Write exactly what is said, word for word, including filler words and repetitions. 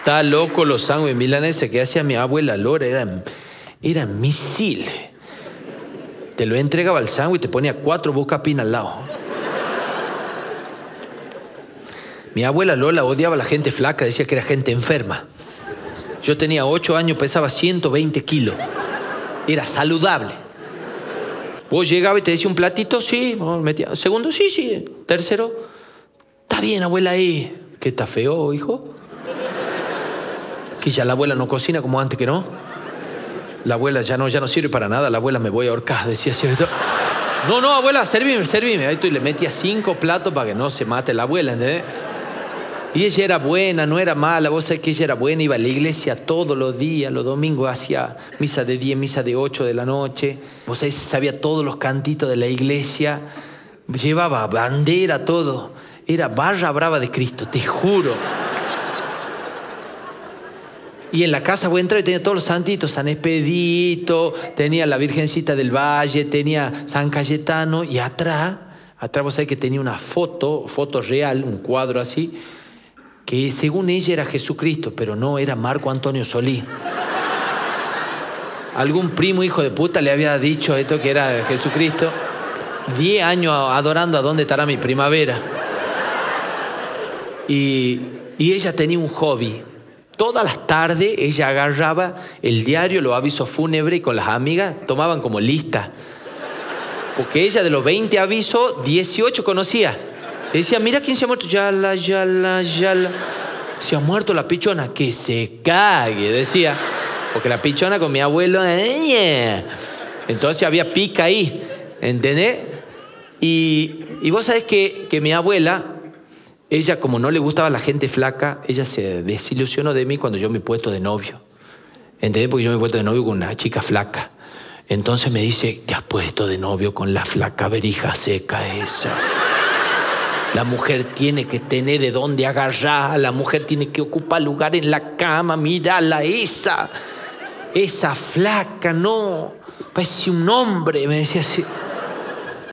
Está loco los sándwiches milaneses que hacía mi abuela Lora, eran, eran misiles. Te lo entregaba al sándwich y te ponía cuatro buscapinas al lado. Mi abuela Lola odiaba a la gente flaca, decía que era gente enferma. Yo tenía ocho años, pesaba ciento veinte kilos. Era saludable. Vos llegabas y te decía un platito, sí. Metía. Segundo, sí, sí. Tercero, está bien, abuela, ahí. ¿Qué está feo, hijo? Que ya la abuela no cocina como antes, que no. La abuela ya no, ya no sirve para nada. La abuela me voy a ahorcar, decía cierto. No, no, abuela, servime, servime. Ahí tú le metía cinco platos para que no se mate la abuela, ¿entendés? Y ella era buena, no era mala. Vos sabés que ella era buena, iba a la iglesia todos los días, los domingos hacía misa de diez, misa de ocho de la noche. Vos sabés, sabía todos los cantitos de la iglesia. Llevaba bandera, todo. Era barra brava de Cristo, te juro. Y en la casa voy a entrar y tenía todos los santitos, San Expedito, tenía la Virgencita del Valle, tenía San Cayetano, y atrás, atrás vos sabés que tenía una foto, foto real, un cuadro así, que según ella era Jesucristo, pero no, era Marco Antonio Solís. Algún primo hijo de puta le había dicho esto que era Jesucristo. Diez años adorando a dónde estará mi primavera. Y, y ella tenía un hobby. Todas las tardes ella agarraba el diario, los avisos fúnebres, y con las amigas tomaban como lista. Porque ella de los veinte avisos, dieciocho conocía. Decía, mira quién se ha muerto. Yala, yala, yala. Se ha muerto la pichona. Que se cague, decía. Porque la pichona con mi abuelo... Entonces había pica ahí, ¿entendés? Y, y vos sabés que, que mi abuela... Ella, como no le gustaba la gente flaca, ella se desilusionó de mí cuando yo me he puesto de novio. ¿Entendés? Porque yo me he puesto de novio con una chica flaca. Entonces me dice, te has puesto de novio con la flaca verija seca esa. La mujer tiene que tener de dónde agarrar, la mujer tiene que ocupar lugar en la cama, mírala esa. Esa flaca, no, parece un hombre, me decía así.